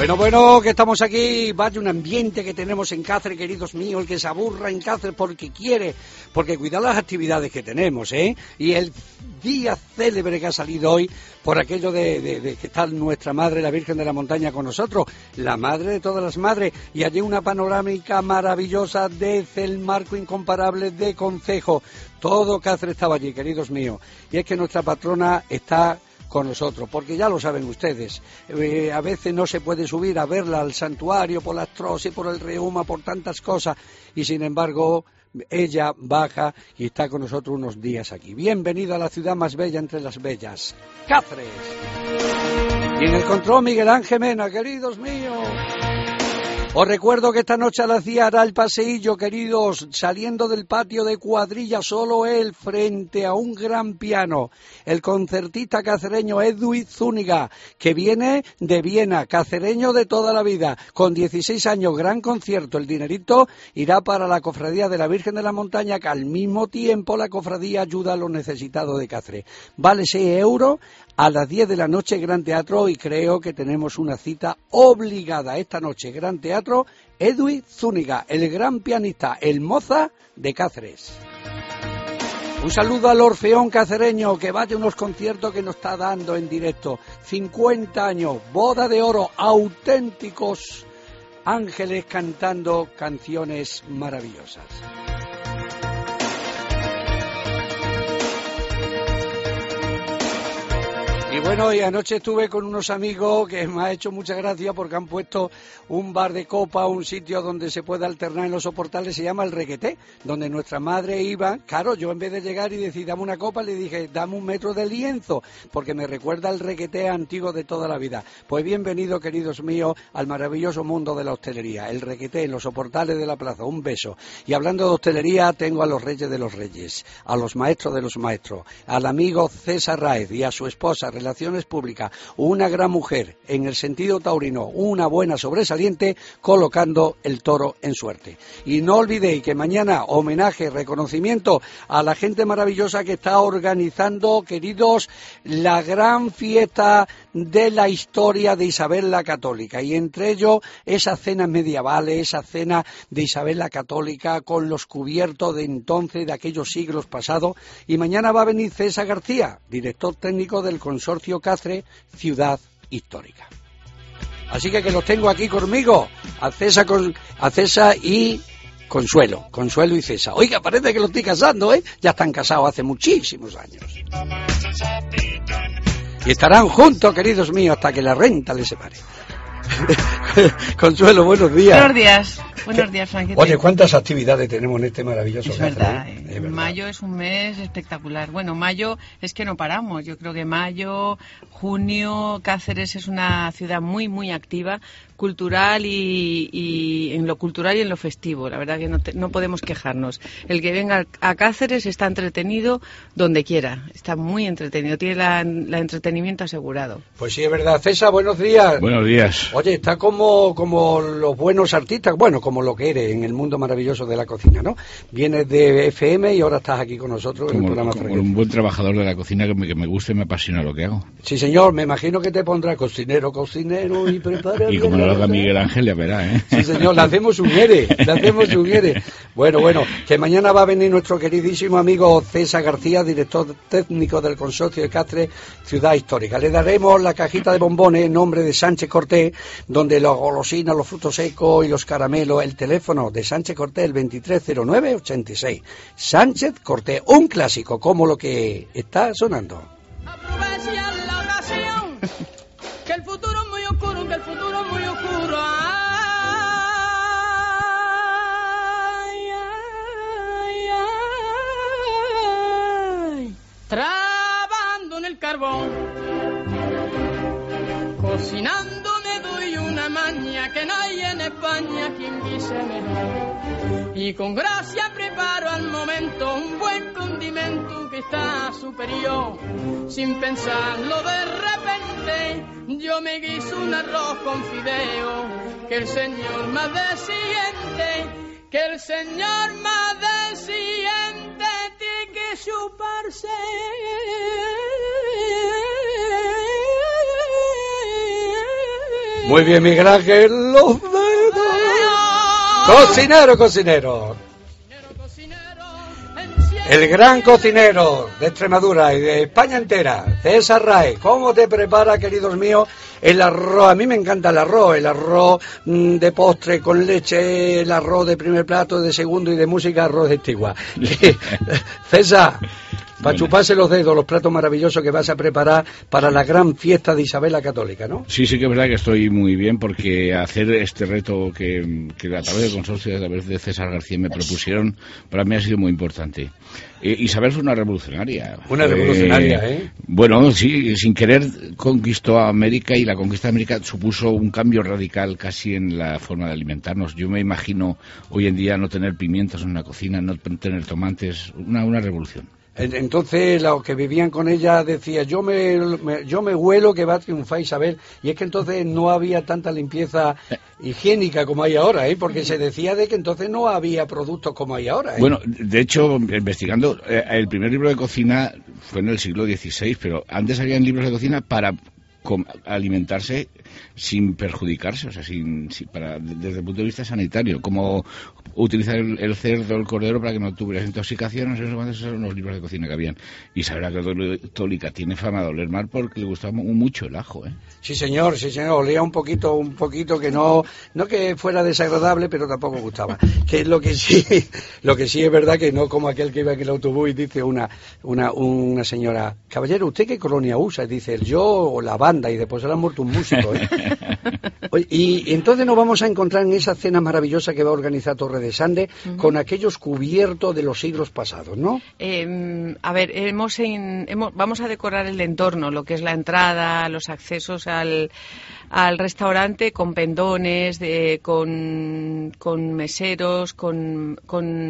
Bueno, que estamos aquí, vaya un ambiente que tenemos en Cáceres, queridos míos, el que se aburra en Cáceres porque quiere, porque cuida las actividades que tenemos, y el día célebre que ha salido hoy, por aquello de que está nuestra Madre, la Virgen de la Montaña con nosotros, la Madre de todas las madres, y allí una panorámica maravillosa desde el marco incomparable de concejo, todo Cáceres estaba allí, queridos míos, y es que nuestra patrona está con nosotros, porque ya lo saben ustedes, a veces no se puede subir a verla al santuario por la artrosis, por el reuma, por tantas cosas, y sin embargo ella baja y está con nosotros unos días aquí. Bienvenida a la ciudad más bella entre las bellas, Cáceres. Y en el control Miguel Ángel Mena, queridos míos. Os recuerdo que esta noche a las 10 hará el paseillo, queridos, saliendo del patio de Cuadrilla, solo él, frente a un gran piano, el concertista cacereño Edwin Zúñiga, que viene de Viena, cacereño de toda la vida, con 16 años, gran concierto, el dinerito irá para la Cofradía de la Virgen de la Montaña, que al mismo tiempo la cofradía ayuda a los necesitados de Cáceres. Vale 6 euros, a las 10 de la noche, Gran Teatro, y creo que tenemos una cita obligada esta noche, Gran Teatro, Edwin Zúñiga, el gran pianista, el Mozart de Cáceres. Un saludo al Orfeón cacereño, que vaya a unos conciertos que nos está dando en directo. 50 años, boda de oro, auténticos ángeles cantando canciones maravillosas. Y bueno, y anoche estuve con unos amigos que me ha hecho mucha gracia porque han puesto un bar de copa, un sitio donde se puede alternar en los soportales, se llama El Requeté, donde nuestra madre iba. Claro, yo en vez de llegar y decir dame una copa, le dije dame un metro de lienzo, porque me recuerda al Requeté antiguo de toda la vida. Pues bienvenido, queridos míos, al maravilloso mundo de la hostelería, El Requeté, en los soportales de la plaza. Un beso. Y hablando de hostelería, tengo a los reyes de los reyes, a los maestros de los maestros, al amigo César Raez y a su esposa, Relaciones Públicas, una gran mujer, en el sentido taurino, una buena sobresaliente, colocando el toro en suerte. Y no olvidéis que mañana homenaje, reconocimiento a la gente maravillosa que está organizando, queridos, la gran fiesta de la historia de Isabel la Católica, y entre ellos esas cenas medievales, esa cena de Isabel la Católica con los cubiertos de entonces, de aquellos siglos pasados, y mañana va a venir César García, director técnico del Consorcio Cáceres Ciudad Histórica. Así que los tengo aquí conmigo, a César y Consuelo y César. Oiga, parece que los estoy casando, ya están casados hace muchísimos años. Y estarán juntos, queridos míos, hasta que la renta les separe. Consuelo, buenos días. Buenos días, Franquete. Oye, ¿cuántas actividades tenemos en este maravilloso Cáceres? Es verdad. Mayo es un mes espectacular. Bueno, mayo es que no paramos. Yo creo que mayo, junio, Cáceres es una ciudad muy, muy activa, cultural y en lo cultural y en lo festivo. La verdad que no podemos quejarnos. El que venga a Cáceres está entretenido donde quiera. Está muy entretenido. Tiene la entretenimiento asegurado. Pues sí, es verdad. César, buenos días. Buenos días. Oye, está como los buenos artistas, bueno, como lo que eres en el mundo maravilloso de la cocina, ¿no? Vienes de FM y ahora estás aquí con nosotros en el programa como un buen trabajador de la cocina que me gusta y me apasiona lo que hago. Sí, señor, me imagino que te pondrá cocinero y prepara. Y como lo haga Miguel Ángel, ya verá, ¿eh? Sí, señor, le hacemos un ERE. Bueno, que mañana va a venir nuestro queridísimo amigo César García, director técnico del Consorcio de Cáceres Ciudad Histórica. Le daremos la cajita de bombones en nombre de Sánchez Cortés, donde las golosinas, los frutos secos y los caramelos, el teléfono de Sánchez Cortés, el 230986. Sánchez Cortés, un clásico como lo que está sonando. Aprovecha la ocasión, que el futuro es muy oscuro, Ay. Trabando en el carbón, cocinando me doy una maña que no hay en España quien guise mejor. Y con gracia preparo al momento un buen condimento que está superior. Sin pensarlo de repente, yo me guiso un arroz con fideo. Que el señor más desciende, tiene que chuparse. Muy bien, Miguel Ángel, los dedos. Cocinero. El gran cocinero de Extremadura y de España entera, César Rae. ¿Cómo te prepara, queridos míos, el arroz? A mí me encanta el arroz de postre con leche, el arroz de primer plato, de segundo y de música, arroz de estigua. César, para chuparse los dedos, los platos maravillosos que vas a preparar para la gran fiesta de Isabel la Católica, ¿no? Sí, que es verdad que estoy muy bien, porque hacer este reto que a través del consorcio, a través de César García me propusieron, para mí ha sido muy importante. Isabel fue una revolucionaria. Bueno, sí, sin querer conquistó a América, y la conquista de América supuso un cambio radical casi en la forma de alimentarnos. Yo me imagino hoy en día no tener pimientos en una cocina, no tener tomates, una revolución. Entonces los que vivían con ella decían, yo me huelo que va a triunfar Isabel, y es que entonces no había tanta limpieza higiénica como hay ahora, porque se decía de que entonces no había productos como hay ahora. Bueno, de hecho, investigando, el primer libro de cocina fue en el siglo XVI, pero antes habían libros de cocina para alimentarse sin perjudicarse, o sea, desde el punto de vista sanitario, como utilizar el cerdo, el cordero para que no tuvieras intoxicación, esos eran los libros de cocina que habían. Isabel la Católica tiene fama de oler mal porque le gustaba mucho el ajo, ¿eh? Sí, señor, olía un poquito que no que fuera desagradable, pero tampoco gustaba. Que lo que sí es verdad que no como aquel que iba en el autobús y dice una señora, caballero, ¿usted qué colonia usa? Y dice, yo o la banda, y después se le ha muerto un músico, ¿eh? Y entonces nos vamos a encontrar en esa cena maravillosa que va a organizar Torre de Sande, con aquellos cubiertos de los siglos pasados, ¿no? A ver, vamos a decorar el entorno, lo que es la entrada, los accesos al restaurante, con pendones, con meseros, con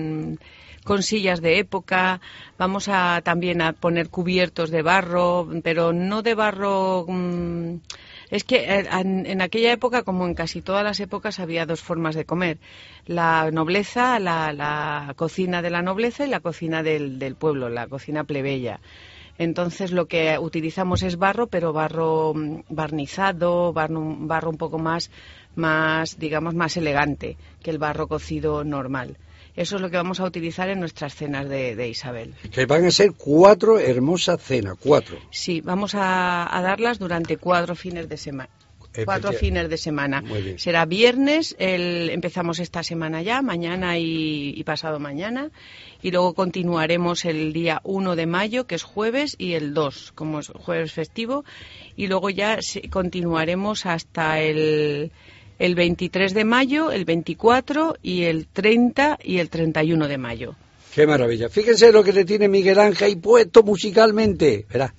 sillas de época. Vamos también a poner cubiertos de barro, pero no de barro. Es que en aquella época, como en casi todas las épocas, había dos formas de comer: la nobleza, la cocina de la nobleza, y la cocina del pueblo, la cocina plebeya. Entonces lo que utilizamos es barro, pero barro barnizado, barro un poco más digamos, más elegante que el barro cocido normal. Eso es lo que vamos a utilizar en nuestras cenas de Isabel. Que van a ser 4 hermosas cenas, 4. Sí, vamos a darlas durante 4 fines de semana. 4 fines de semana. Será viernes, empezamos esta semana ya, mañana y pasado mañana, y luego continuaremos el día 1 de mayo, que es jueves, y el 2, como es jueves festivo, y luego ya continuaremos hasta el 23 de mayo, el 24 y el 30 y el 31 de mayo. ¡Qué maravilla! Fíjense lo que le tiene Miguel Ángel puesto musicalmente. Verá.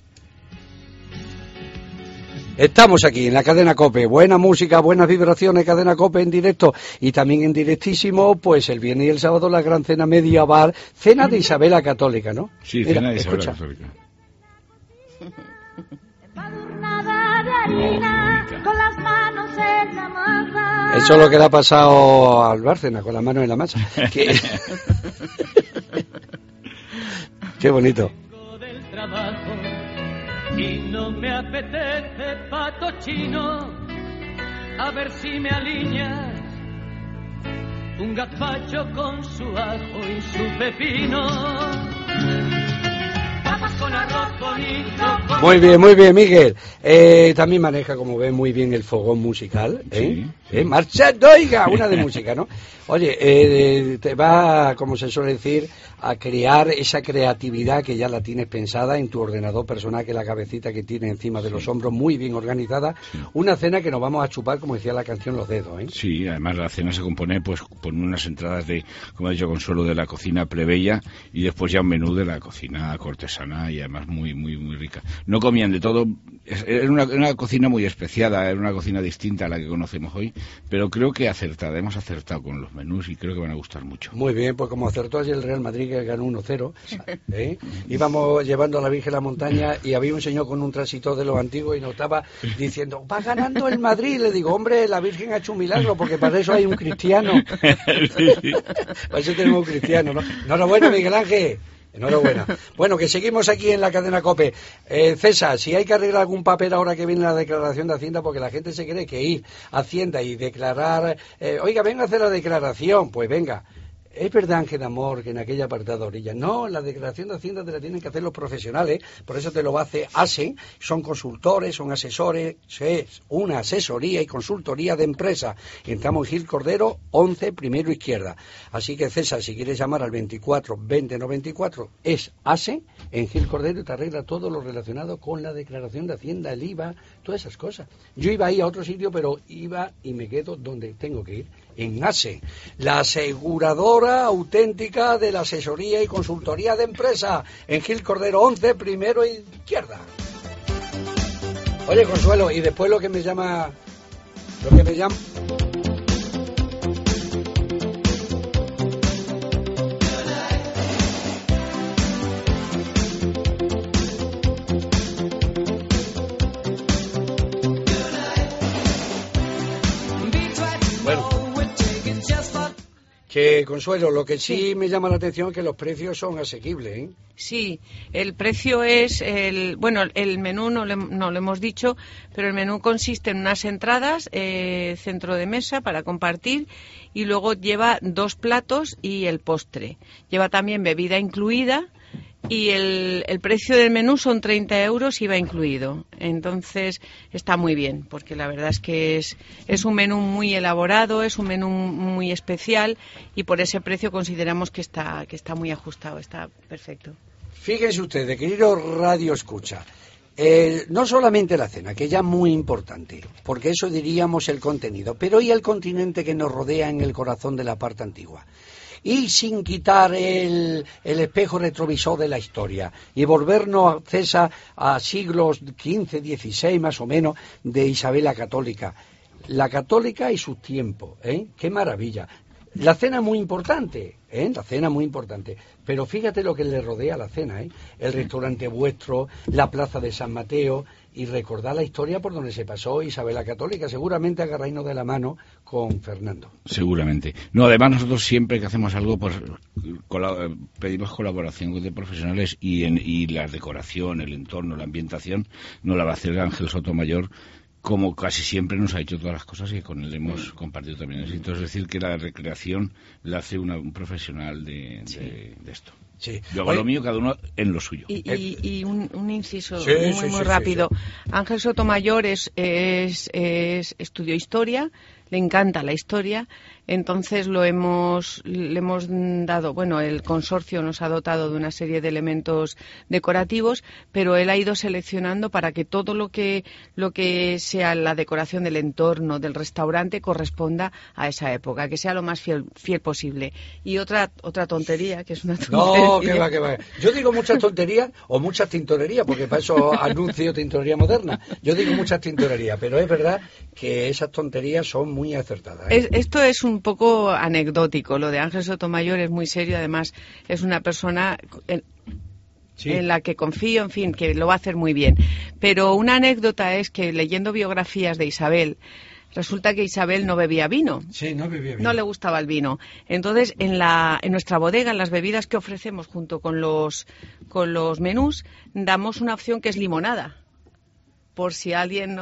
Estamos aquí en la cadena COPE, buena música, buenas vibraciones, cadena COPE en directo, y también en directísimo, pues el viernes y el sábado la gran cena medieval, cena de Isabel la Católica, ¿no? Sí, mira, cena de Isabel la Católica. Eso es lo que le ha pasado al Bárcena, con la mano en la masa. Qué bonito. Y no me apetece pato chino, a ver si me alineas un gazpacho con su ajo y su pepino. Papas con arroz bonito. Muy bien, Miguel. También maneja, como ven, muy bien el fogón musical. Sí. Marchando, oiga, una de música, ¿no? Oye, te va, como se suele decir, a crear esa creatividad que ya la tienes pensada en tu ordenador personal, que es la cabecita que tienes encima de los hombros, muy bien organizada. Una cena que nos vamos a chupar, como decía la canción, los dedos, ¿eh? Sí, además la cena se compone pues con unas entradas de, como ha dicho Consuelo, de la cocina plebeya, y después ya un menú de la cocina cortesana, y además muy rica. No comían de todo, era una cocina muy especiada, era una cocina distinta a la que conocemos hoy, pero creo que hemos acertado con los menús y creo que van a gustar mucho. Muy bien, pues como acertó ayer el Real Madrid, que ganó 1-0, íbamos llevando a la Virgen a la montaña y había un señor con un tránsito de los antiguos y nos estaba diciendo, va ganando el Madrid. Le digo, hombre, la Virgen ha hecho un milagro, porque para eso hay un cristiano. Para eso tenemos un cristiano, ¿no? Enhorabuena, Miguel Ángel. Enhorabuena. Bueno, que seguimos aquí en la cadena COPE. César, si hay que arreglar algún papel ahora que viene la declaración de Hacienda, porque la gente se cree que ir a Hacienda y declarar, oiga, venga a hacer la declaración, pues venga. Es verdad, Ángel Amor, que en aquella apartada orilla, no, la declaración de Hacienda te la tienen que hacer los profesionales, por eso te lo hace ASE, son consultores, son asesores, es una asesoría y consultoría de empresa. Entramos en Gil Cordero, 11, primero izquierda. Así que, César, si quieres llamar al 24 20 94, es ASE en Gil Cordero y te arregla todo lo relacionado con la declaración de Hacienda, el IVA, todas esas cosas. Yo iba ahí a otro sitio, pero iba y me quedo donde tengo que ir, en ASE, la aseguradora auténtica de la asesoría y consultoría de empresa, en Gil Cordero 11, primero izquierda. Oye, Consuelo, y después lo que me llama... Que, Consuelo, lo que sí me llama la atención es que los precios son asequibles, ¿eh? Sí, el precio es, el menú no lo hemos dicho, pero el menú consiste en unas entradas, centro de mesa para compartir, y luego lleva 2 platos y el postre. Lleva también bebida incluida. Y el precio del menú son 30 euros IVA incluido. Entonces está muy bien, porque la verdad es que es un menú muy elaborado, es un menú muy especial y por ese precio consideramos que está muy ajustado, está perfecto. Fíjense ustedes, querido Radio Escucha, no solamente la cena, que ya es muy importante, porque eso diríamos el contenido, pero y el continente que nos rodea en el corazón de la parte antigua. Y sin quitar el espejo retrovisor de la historia y volvernos, César, a siglos XV, XVI más o menos, de Isabel la Católica. La Católica y sus tiempos, ¿eh? ¡Qué maravilla! La cena es muy importante, la cena muy importante, pero fíjate lo que le rodea a la cena, el restaurante vuestro, la plaza de San Mateo, y recordar la historia por donde se pasó Isabel la Católica, seguramente agarrarnos de la mano con Fernando. Seguramente. No, además nosotros siempre que hacemos algo, pues pedimos colaboración de profesionales y la decoración, el entorno, la ambientación, no la va a hacer Ángel Sotomayor, como casi siempre nos ha hecho todas las cosas y con él hemos compartido también. Entonces, es decir, que la recreación la hace un profesional de esto. Sí. Yo hago lo mío, cada uno en lo suyo. Y un inciso muy rápido. Sí. Ángel Sotomayor estudió historia, le encanta la historia, entonces le hemos dado, bueno, el consorcio nos ha dotado de una serie de elementos decorativos, pero él ha ido seleccionando para que todo lo que sea la decoración del entorno, del restaurante, corresponda a esa época, que sea lo más fiel posible. Y otra tontería, que es una tontería. No, que va. Yo digo muchas tonterías o muchas tintorerías, porque para eso anuncio tintorería moderna. Yo digo muchas tintorerías, pero es verdad que esas tonterías son muy acertadas. Esto es un poco anecdótico. Lo de Ángel Sotomayor es muy serio. Además, es una persona en la que confío, en fin, que lo va a hacer muy bien. Pero una anécdota es que leyendo biografías de Isabel, resulta que Isabel no bebía vino. Sí, no bebía vino. No le gustaba el vino. Entonces, en nuestra bodega, en las bebidas que ofrecemos junto con los menús, damos una opción que es limonada. Por si a alguien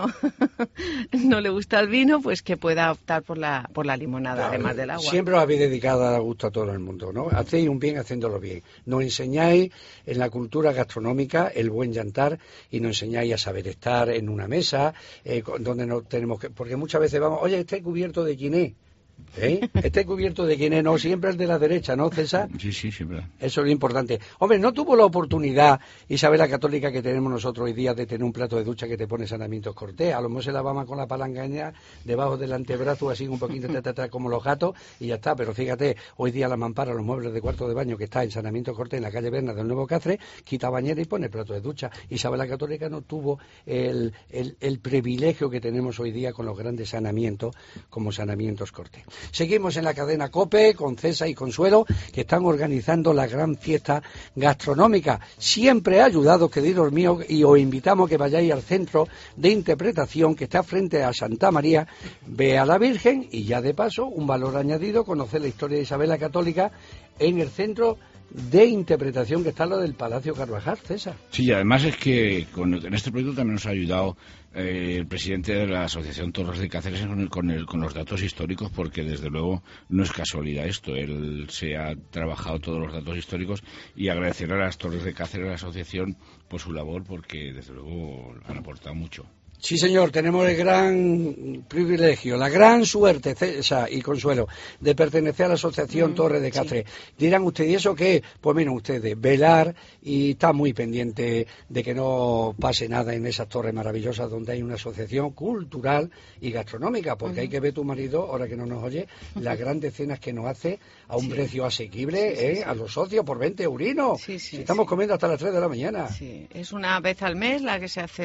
no le gusta el vino, pues que pueda optar por la limonada, claro, además del agua. Siempre os habéis dedicado a dar gusto a todo el mundo, ¿no? Hacéis un bien haciéndolo bien. Nos enseñáis en la cultura gastronómica el buen yantar y nos enseñáis a saber estar en una mesa donde no tenemos que... Porque muchas veces vamos, oye, este cubierto de quién ¿Eh? Este cubierto de quién es, no, siempre es de la derecha, ¿no, César? Sí, siempre. Eso es lo importante. Hombre, ¿no tuvo la oportunidad Isabel la Católica que tenemos nosotros hoy día de tener un plato de ducha que te pone Sanamientos Cortés? A lo mejor se lavaba con la palangaña debajo del antebrazo, así un poquito como los gatos, y ya está. Pero fíjate, hoy día la mampara, los muebles de cuarto de baño que está en Sanamientos Cortés, en la calle Berna del Nuevo Cáceres, quita bañera y pone plato de ducha. Isabel la Católica no tuvo el privilegio que tenemos hoy día con los grandes sanamientos, como Sanamientos Cortés. Seguimos en la cadena COPE con César y Consuelo, que están organizando la gran fiesta gastronómica. Siempre ha ayudado, queridos míos, y os invitamos a que vayáis al centro de interpretación que está frente a Santa María, ve a la Virgen y ya de paso, un valor añadido, conocer la historia de Isabel la Católica en el centro de interpretación que está lo del Palacio Carvajal, César. Sí, y además es que en este proyecto también nos ha ayudado el presidente de la Asociación Torres de Cáceres con los datos históricos, porque desde luego no es casualidad esto. Él se ha trabajado todos los datos históricos y agradecer a las Torres de Cáceres, a la asociación, por su labor, porque desde luego han aportado mucho. Sí, señor, tenemos el gran privilegio, la gran suerte, César y Consuelo, de pertenecer a la Asociación Torres de Cáceres. Sí. Dirán ustedes, ¿y eso qué? Pues miren ustedes, velar y estar muy pendiente de que no pase nada en esas torres maravillosas donde hay una asociación cultural y gastronómica, porque hay que ver tu marido, ahora que no nos oye, las grandes cenas que nos hace a un precio asequible, a los socios por 20 eurinos. Estamos comiendo hasta las 3 de la mañana. Sí, es una vez al mes la que se hace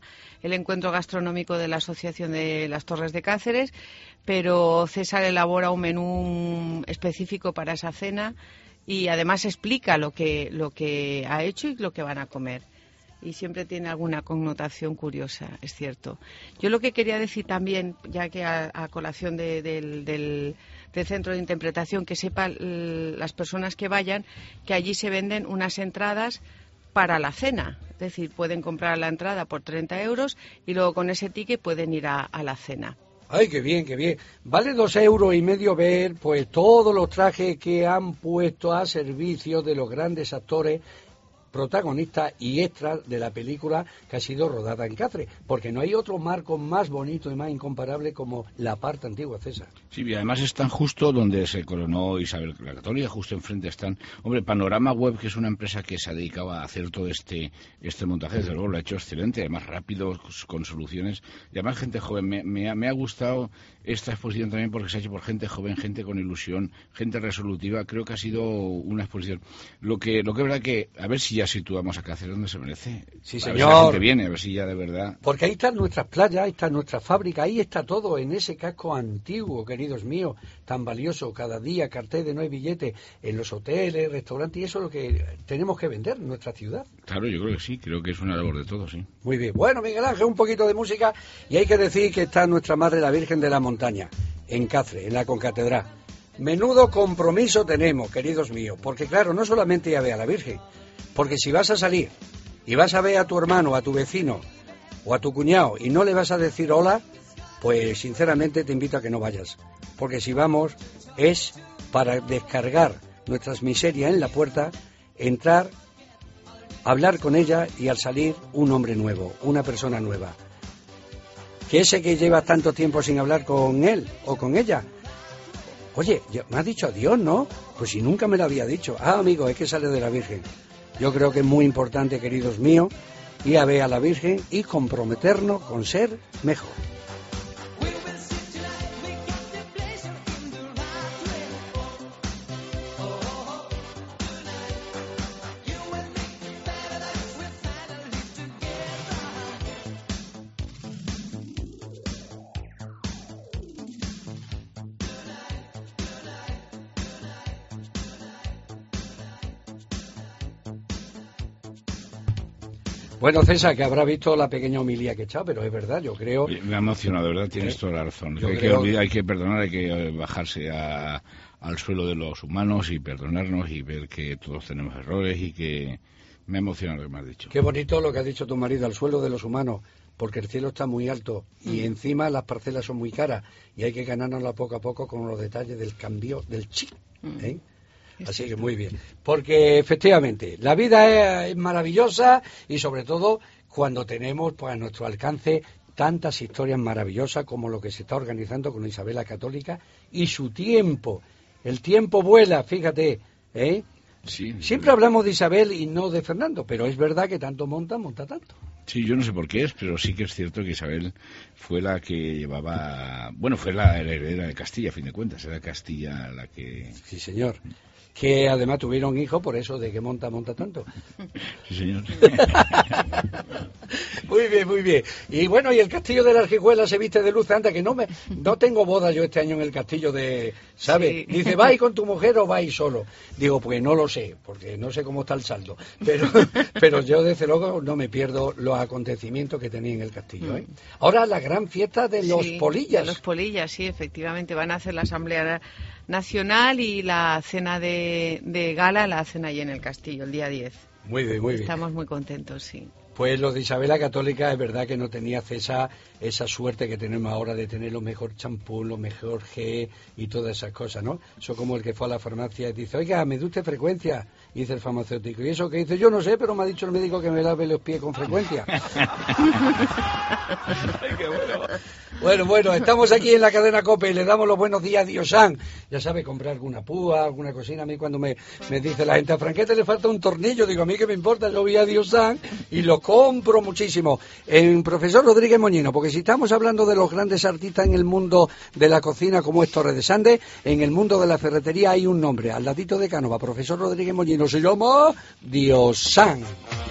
el encuentro gastronómico de la Asociación de las Torres de Cáceres, pero César elabora un menú específico para esa cena y además explica lo que ha hecho y lo que van a comer. Y siempre tiene alguna connotación curiosa, es cierto. Yo lo que quería decir también, ya que a colación del centro de interpretación, que sepan las personas que vayan, que allí se venden unas entradas para la cena. Es decir, pueden comprar la entrada por 30 euros y luego con ese ticket pueden ir a la cena. ¡Ay, qué bien, qué bien! Vale 2,5 euros ver pues todos los trajes que han puesto a servicio de los grandes actores protagonistas y extras de la película que ha sido rodada en Cáceres, porque no hay otro marco más bonito y más incomparable como la parte antigua, César. Sí, y además están justo donde se coronó Isabel la Católica, justo enfrente están. Hombre, Panorama Web, que es una empresa que se ha dedicado a hacer todo este montaje, desde luego lo ha hecho excelente, además rápido, con soluciones, y además gente joven. Me ha gustado esta exposición también porque se ha hecho por gente joven, gente con ilusión, gente resolutiva. Creo que ha sido una exposición. Lo que es verdad que, a ver si ya situamos a Cáceres donde se merece. Sí, a señor. ver si la gente viene, a ver si ya de verdad. Porque ahí están nuestras playas, ahí está nuestra fábrica, ahí está todo, en ese casco antiguo, queridos míos, tan valioso. Cada día cartel de no hay billete en los hoteles, restaurantes, y eso es lo que tenemos que vender en nuestra ciudad. Claro, yo creo que sí, creo que es una labor de todos, sí. Muy bien. Bueno, Miguel Ángel, un poquito de música, y hay que decir que está nuestra Madre la Virgen de la Montaña, en Cáceres, en la concatedral. Menudo compromiso tenemos, queridos míos, porque claro, no solamente ya ve a la Virgen, porque si vas a salir y vas a ver a tu hermano, a tu vecino o a tu cuñado y no le vas a decir hola, pues sinceramente te invito a que no vayas, porque si vamos es para descargar nuestras miserias en la puerta, entrar, hablar con ella y al salir un hombre nuevo, una persona nueva. Que ese que lleva tanto tiempo sin hablar con él o con ella, oye, me has dicho adiós, ¿no? Pues si nunca me lo había dicho. Ah, amigo, es que sale de la Virgen. Yo creo que es muy importante, queridos míos, ir a ver a la Virgen y comprometernos con ser mejor. Bueno, César, que habrá visto la pequeña homilía que he echado, pero es verdad, yo creo... Me ha emocionado, de verdad, tienes toda la razón. Hay que perdonar, hay que bajarse al suelo de los humanos y perdonarnos y ver que todos tenemos errores y que... Me ha emocionado lo que me has dicho. Qué bonito lo que ha dicho tu marido, al suelo de los humanos, porque el cielo está muy alto y encima las parcelas son muy caras y hay que ganárnosla poco a poco con los detalles del cambio del chip, ¿eh? Así que muy bien, porque efectivamente la vida es maravillosa y sobre todo cuando tenemos pues a nuestro alcance tantas historias maravillosas como lo que se está organizando con Isabel la Católica y su tiempo. El tiempo vuela, fíjate, ¿eh? Sí, siempre hablamos de Isabel y no de Fernando, pero es verdad que tanto monta tanto. Sí, yo no sé por qué es, pero sí que es cierto que Isabel fue la que llevaba... Bueno, fue la heredera de Castilla, a fin de cuentas, era Castilla la que... Sí, señor. Que además tuvieron hijos por eso de que monta tanto. Sí, señor. Muy bien, muy bien. Y bueno, y el castillo de la Argijuela se viste de luz, anda que no tengo boda yo este año en el castillo de, ¿sabes? Sí. Dice, ¿vais con tu mujer o vais solo? Digo, pues no lo sé, porque no sé cómo está el saldo. Pero yo desde luego no me pierdo los acontecimientos que tenía en el castillo, ¿eh? Ahora la gran fiesta de los polillas. De los polillas, sí, efectivamente, van a hacer la asamblea nacional, y la cena de gala la hacen allí en el castillo el día 10. Muy bien, muy bien. Estamos muy contentos, sí. Pues los de Isabel la Católica es verdad que no tenía César esa suerte que tenemos ahora de tener lo mejor champú, lo mejor G y todas esas cosas, ¿no? Eso como el que fue a la farmacia y dice, oiga, ¿me da usted frecuencia? Y dice el farmacéutico, ¿y eso qué dice? Yo no sé, pero me ha dicho el médico que me lave los pies con frecuencia. Ay, qué bueno. Bueno, estamos aquí en la cadena COPE y le damos los buenos días a Diosan. Ya sabe, comprar alguna púa, alguna cocina. A mí cuando me dice la gente, a Franquete le falta un tornillo, digo, a mí que me importa, yo voy a Diosan y lo compro muchísimo. En Profesor Rodríguez Moñino, porque si estamos hablando de los grandes artistas en el mundo de la cocina como es Torres de Sande, en el mundo de la ferretería hay un nombre, al ladito de Cánova, Profesor Rodríguez Moñino, se llama Diosan.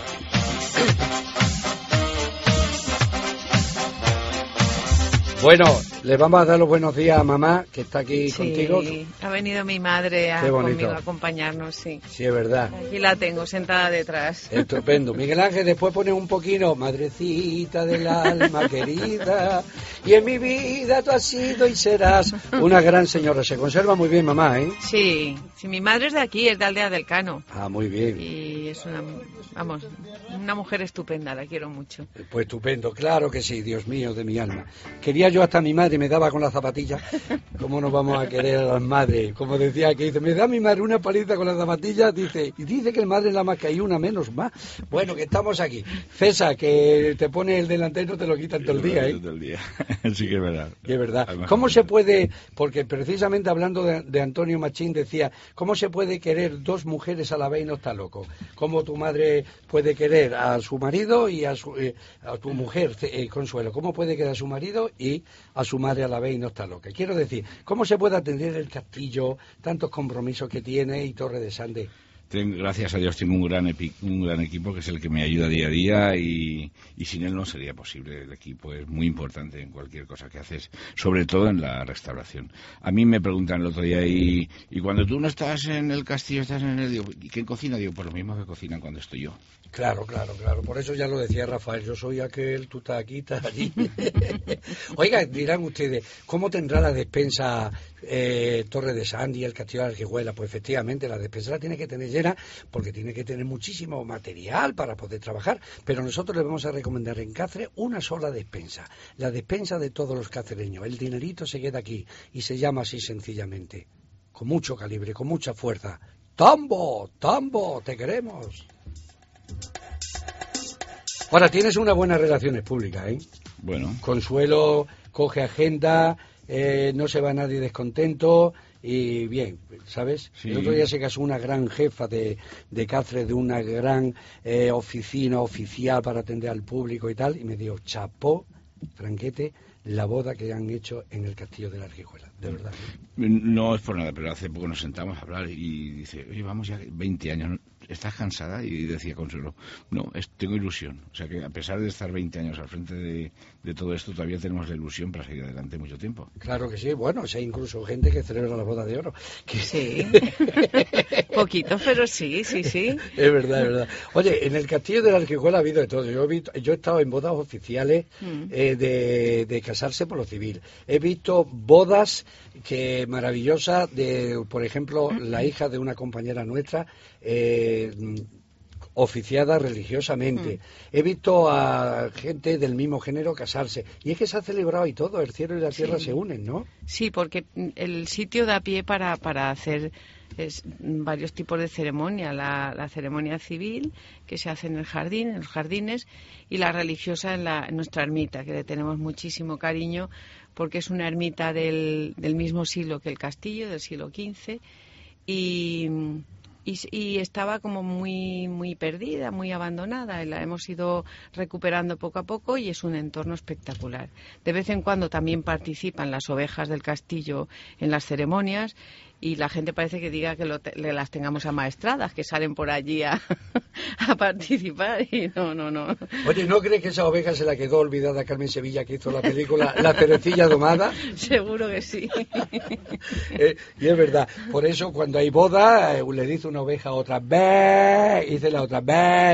Bueno, le vamos a dar los buenos días a mamá, que está aquí contigo. Sí, ha venido mi madre conmigo a acompañarnos, sí. Sí, es verdad. Aquí la tengo, sentada detrás. Estupendo. Miguel Ángel después pone un poquito, madrecita del alma querida, y en mi vida tú has sido y serás una gran señora. Se conserva muy bien mamá, ¿eh? Sí, mi madre es de aquí, es de Aldea del Cano. Ah, muy bien. Y es una mujer estupenda, la quiero mucho. Pues estupendo, claro que sí, Dios mío de mi alma. Quería yo hasta mi madre, me daba con las zapatillas. ¿Cómo nos vamos a querer a las madres? Como decía que dice, me da mi madre una paliza con las zapatillas, dice que el madre es la más que hay una menos más. Bueno, que estamos aquí. César, que te pone el delantero, te lo quitan todo el día, ¿eh? Todo el día. Sí que es verdad. Que es verdad. ¿Cómo se puede, porque precisamente hablando de Antonio Machín decía, ¿cómo se puede querer dos mujeres a la vez y no está loco? ¿Cómo tu madre puede querer a su marido y a tu mujer, Consuelo? ¿Cómo puede querer a su marido y a su madre a la vez y no está loca? Quiero decir, ¿cómo se puede atender el castillo, tantos compromisos que tiene y Torre de Sande? Gracias a Dios tengo un gran equipo que es el que me ayuda día a día y sin él no sería posible. El equipo es muy importante en cualquier cosa que haces, sobre todo en la restauración. A mí me preguntan el otro día, y cuando tú no estás en el castillo, estás en el... Digo, ¿y quién cocina? Digo, pues lo mismo que cocinan cuando estoy yo. Claro. Por eso ya lo decía Rafael, yo soy aquel, tú estás aquí, estás allí. Oiga, dirán ustedes, ¿cómo tendrá la despensa Torre de Sande y el castillo de Arquijuela? Pues efectivamente, la despensa la tiene que tener llena porque tiene que tener muchísimo material para poder trabajar. Pero nosotros le vamos a recomendar en Cáceres una sola despensa, la despensa de todos los cacereños. El dinerito se queda aquí y se llama así sencillamente, con mucho calibre, con mucha fuerza. ¡Tambo! ¡Te queremos! Ahora, tienes unas buenas relaciones públicas, ¿eh? Bueno. Consuelo coge agenda, no se va nadie descontento y bien, ¿sabes? Sí. El otro día se casó una gran jefa de Cáceres, de una gran oficina oficial para atender al público y tal, y me dijo, chapó, Franquete, la boda que han hecho en el castillo de la Arquijuela, de verdad. No es por nada, pero hace poco nos sentamos a hablar y dice, oye, vamos ya 20 años, ¿estás cansada? Y decía Consuelo, no, tengo ilusión. O sea que a pesar de estar 20 años al frente de todo esto, todavía tenemos la ilusión para seguir adelante mucho tiempo. Claro que sí, bueno, hay incluso gente que celebra la boda de oro. Sí, poquito, pero sí. Es verdad. Oye, en el castillo de la Arquijuela ha habido de todo. Yo he estado en bodas oficiales de casarse por lo civil. He visto bodas maravillosas de, por ejemplo, la hija de una compañera nuestra, oficiada religiosamente. He visto a gente del mismo género casarse. Y es que se ha celebrado y todo, el cielo y la tierra se unen, ¿no? Sí, porque el sitio da pie para hacer varios tipos de ceremonia. La ceremonia civil, que se hace en el jardín, en los jardines, y la religiosa en nuestra ermita, que le tenemos muchísimo cariño, porque es una ermita del mismo siglo que el castillo, del siglo XV, y estaba como muy perdida, muy abandonada, y la hemos ido recuperando poco a poco y es un entorno espectacular. De vez en cuando también participan las ovejas del castillo en las ceremonias y la gente parece que diga que las tengamos amaestradas, que salen por allí a participar y no. Oye, ¿no crees que esa oveja se la quedó olvidada Carmen Sevilla, que hizo la película La Cerecilla Domada? Seguro que sí. Y es verdad, por eso cuando hay boda le dice una oveja a otra, ve, y dice la otra, ve tú.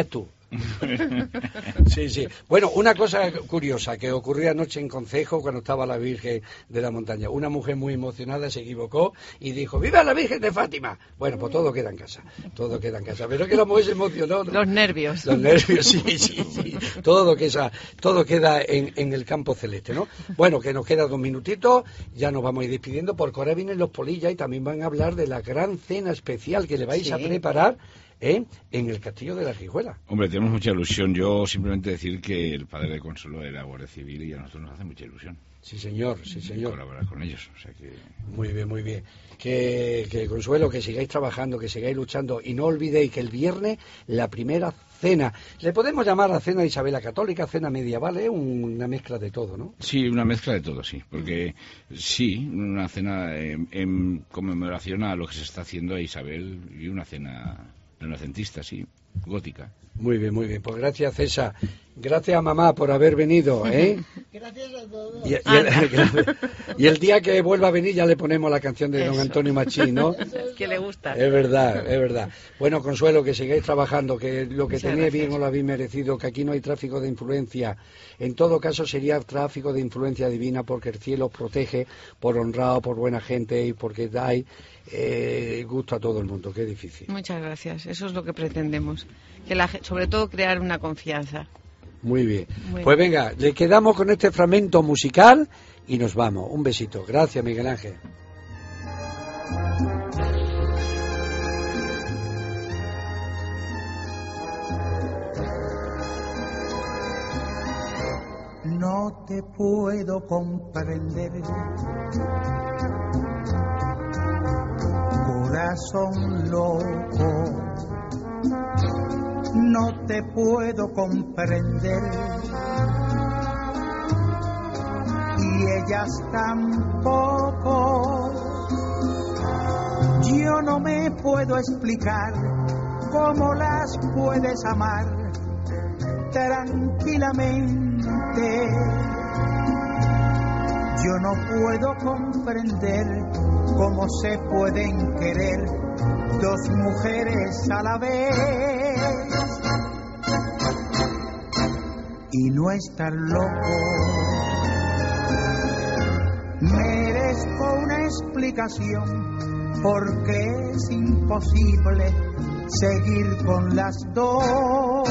Sí, sí. Bueno, una cosa curiosa que ocurrió anoche en Concejo cuando estaba la Virgen de la Montaña. Una mujer muy emocionada se equivocó y dijo, ¡viva la Virgen de Fátima! Bueno, pues todo queda en casa, todo queda en casa. Pero que la mujer se emocionó, ¿no? Los nervios. Los nervios, sí. Todo queda en el campo celeste, ¿no? Bueno, que nos quedan 2 minutitos, ya nos vamos a ir despidiendo porque ahora vienen los polillas y también van a hablar de la gran cena especial que le vais a preparar en el Castillo de la Rijuela. Hombre, tenemos mucha ilusión. Yo simplemente decir que el padre de Consuelo era Guardia Civil y a nosotros nos hace mucha ilusión. Sí, señor. Colaborar con ellos. O sea que... Muy bien. Que Consuelo, que sigáis trabajando, que sigáis luchando y no olvidéis que el viernes la primera cena, le podemos llamar a cena de Isabel la Católica, cena medieval, una mezcla de todo, ¿no? Sí, una mezcla de todo, sí, porque sí, una cena en conmemoración a lo que se está haciendo a Isabel y una cena renacentista, sí, gótica. Muy bien, pues gracias César, gracias a mamá por haber venido, ¿eh? Gracias a todos. Y el día que vuelva a venir ya le ponemos la canción de don Antonio Machín, ¿no? Que le gusta. Es verdad. Bueno, Consuelo, que sigáis trabajando, que lo que tenéis bien os lo habéis merecido, que aquí no hay tráfico de influencia. En todo caso sería tráfico de influencia divina porque el cielo os protege por honrado, por buena gente y porque dais gusto a todo el mundo. Qué difícil. Muchas gracias, eso es lo que pretendemos. Sobre todo crear una confianza. Muy bien. Pues venga, le quedamos con este fragmento musical y nos vamos. Un besito. Gracias, Miguel Ángel. No te puedo comprender, corazón loco. No te puedo comprender y ellas tampoco. Yo no me puedo explicar cómo las puedes amar tranquilamente. Yo no puedo comprender cómo se pueden querer 2 mujeres a la vez y no estar loco. Merezco una explicación porque es imposible seguir con las dos.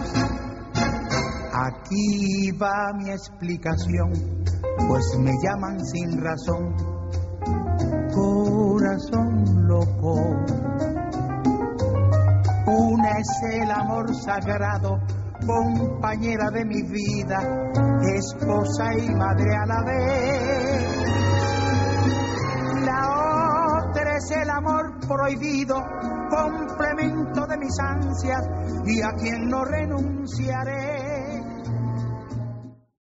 Aquí va mi explicación, pues me llaman sin razón corazón loco. Una es el amor sagrado, compañera de mi vida, esposa y madre a la vez. La otra es el amor prohibido, complemento de mis ansias y a quien no renunciaré.